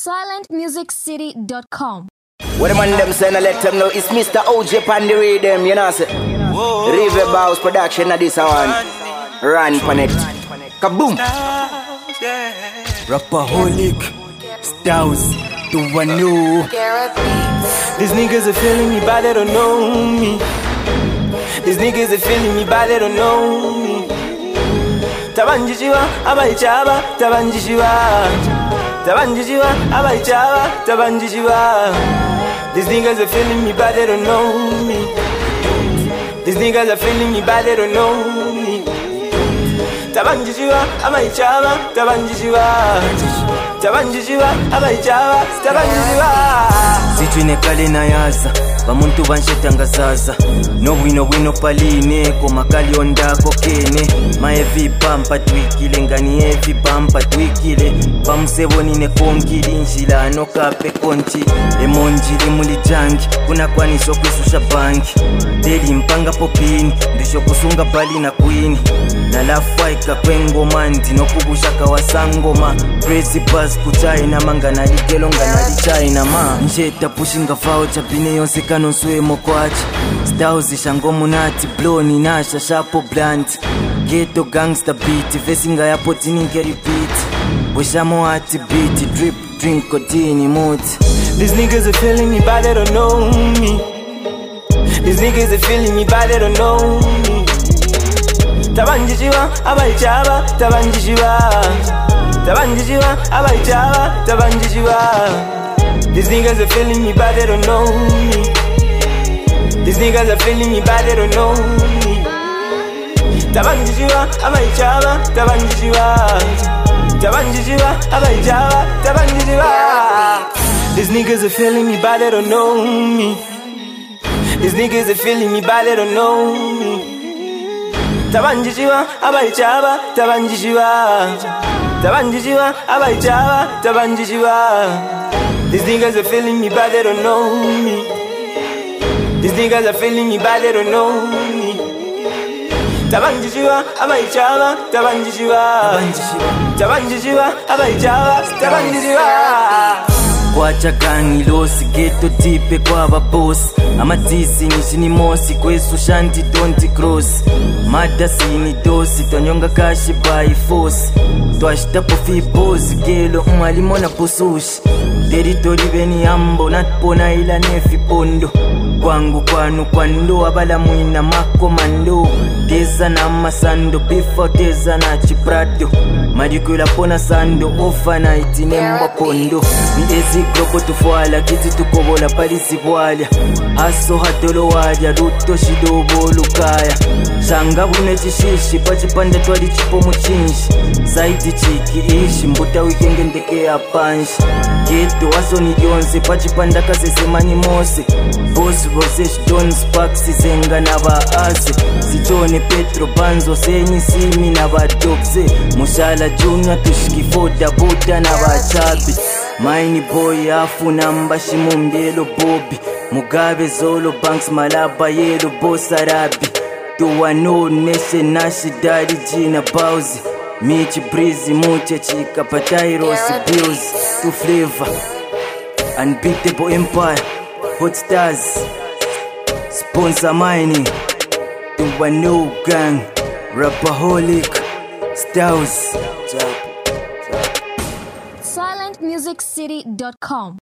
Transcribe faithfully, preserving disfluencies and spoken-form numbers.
silent music city dot com. What the man them saying, I let them know it's Mister O J pan the rhythm, you know, say. River Bows production of this one. Run pan it. Kaboom. Rapaholic, Styles, the one new. These niggas are feeling me, but they don't know me. These niggas are feeling me, but they don't know me. Tabanjishiwa, abaichaba, tabanjishiwa. Tabanjishiwa, abaichaba, tabanjishiwa. These niggas are feeling me, but they don't know me. These niggas are feeling me, but they don't know me. Tabanjishiwa, abaichaba, tabanjishiwa. Tabanjishiwa, abaichaba, tabanjishiwa. Zitwine kale na yaza bamuntu banshetangazaza no wino wino paline ko makali ondako kene ma heavy pampa twikile ngani heavy pampa twikile bamsebonine konkili njila no kape konti emonjili muli jangi kuna kwaniso kwisusha banki deli mpanga popini ndisho kusunga bali na queen na lafaika kwengo mandi no kubushaka wasangoma crazy buzz kuchaina mangana ligelo ngana lichaina ma njeta pushinga fao chapine yonse kano suwe mokwachi Styles ishangomu nati bloni nasha shapo blunt ghetto gangster beat vesinga ya potini nke repeat wishamo ati beat drip drink kodini mood. These niggas are feeling me but they don't know me. These niggas are feeling me but they don't know me. Tabanjishiwa abaichaba tabanjishiwa. Tabanjishiwa abaichaba tabanjishiwa. These niggas are feeling me but they don't know me. These niggas are feeling me but they don't know me. Tabanjishiwa abaichaba tabanjishiwa. Tabanjishiwa abaichaba tabanjishiwa. These niggas are feeling me but they don't know me. These niggas are feeling me but they don't know me. Tabanjishiwa abaichaba tabanjishiwa. Tabanjishiwa abaichaba tabanjishiwa. These niggas are feeling me but they don't know me. These niggas are feeling me but they don't know me. Tabanjishiwa abaichaba tabanjishiwa. Tabanjishiwa abaichaba tabanjishiwa. Kwacha gangi losi ghetto tipe kwa baboss amatisi nishini mosi kwesu shanti don't cross mada sini dosi tonyonga kashi by force twashita pofi boss gelo mwalimona posushi territory beni ambo natpona ila nefi pondo kwangu kwanu kwando abala muina makomando teza na masando before teza na chiprado majikula pona sando ofa night nemba pondo ni ezi globo tufuala kiti tukobola palisi bwalya aso hatolo waja ruto shidobo lukaya shanga bune chishishi pachipande twali chipo muchinshi zaidi chiki ishi mbuta wikenge ndeke ya panshi geto waso ni jonze pachipanda kasesemani mose boss Rose Don Sparks zenga na baase Sijone Petro Banzo senyi simi na badokze Mushala Junior tushiki foda buta na bachabi Maini boy afu namba shimumbielo Bobby Mugabe Zolo Banks Malaba yelo boss Arabi Tuwa no nese nashi daddy Gina Bowsy Michi Breezy Muche Chika Patai Rossi Bills To Flavor Unbeatable Empire Hot Stars Sponsor mining to a new gang Rapaholic Styles silent music city dot com.